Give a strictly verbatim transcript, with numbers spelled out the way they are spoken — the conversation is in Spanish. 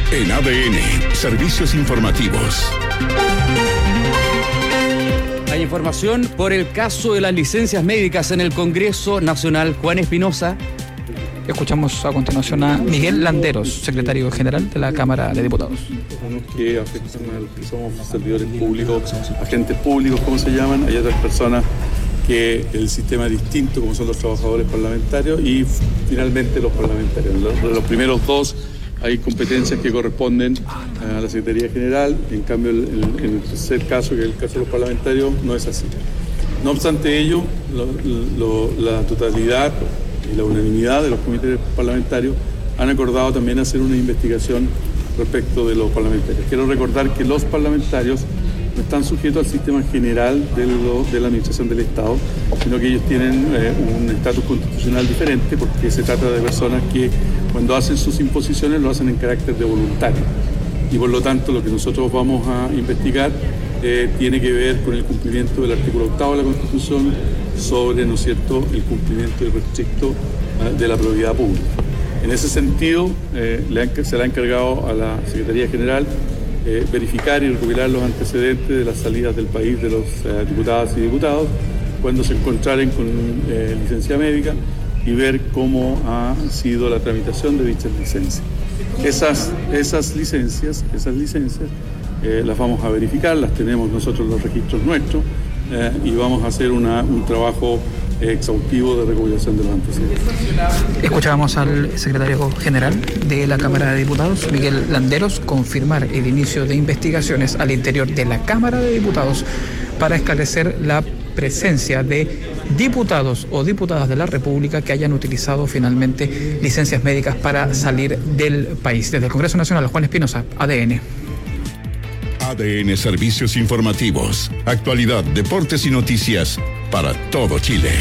En A D N, Servicios Informativos. Hay información por el caso de las licencias médicas en el Congreso Nacional. Juan Espinosa. Escuchamos a continuación a Miguel Landeros, secretario general de la Cámara de Diputados. Que afectan a los que somos servidores públicos, agentes públicos, como se llaman. Hay otras personas que el sistema es distinto, como son los trabajadores parlamentarios y finalmente los parlamentarios. Los, los primeros dos hay competencias que corresponden a la Secretaría General, en cambio el, el, en el tercer caso, que es el caso de los parlamentarios, no es así. No obstante ello, lo, lo, la totalidad y la unanimidad de los comités parlamentarios han acordado también hacer una investigación respecto de los parlamentarios. Quiero recordar que los parlamentarios no están sujetos al sistema general de, lo, de la administración del Estado, sino que ellos tienen eh, un estatus constitucional diferente porque se trata de personas que cuando hacen sus imposiciones lo hacen en carácter de voluntario. Y por lo tanto lo que nosotros vamos a investigar eh, tiene que ver con el cumplimiento del artículo octavo de la Constitución sobre, ¿no es cierto?, el cumplimiento irrestricto eh, de la probidad pública. En ese sentido, eh, le han, se le ha encargado a la Secretaría General Eh, verificar y recopilar los antecedentes de las salidas del país de los eh, diputadas y diputados cuando se encontraren con eh, licencia médica y ver cómo ha sido la tramitación de dichas licencias. Esas, esas licencias, esas licencias eh, las vamos a verificar, las tenemos nosotros los registros nuestros eh, y vamos a hacer una, un trabajo exhaustivo de recopilación de los antecedentes. Escuchábamos al secretario general de la Cámara de Diputados, Miguel Landeros, confirmar el inicio de investigaciones al interior de la Cámara de Diputados para esclarecer la presencia de diputados o diputadas de la República que hayan utilizado finalmente licencias médicas para salir del país. Desde el Congreso Nacional, Juan Espinosa, A D N. A D N Servicios Informativos. Actualidad, deportes y noticias para todo Chile.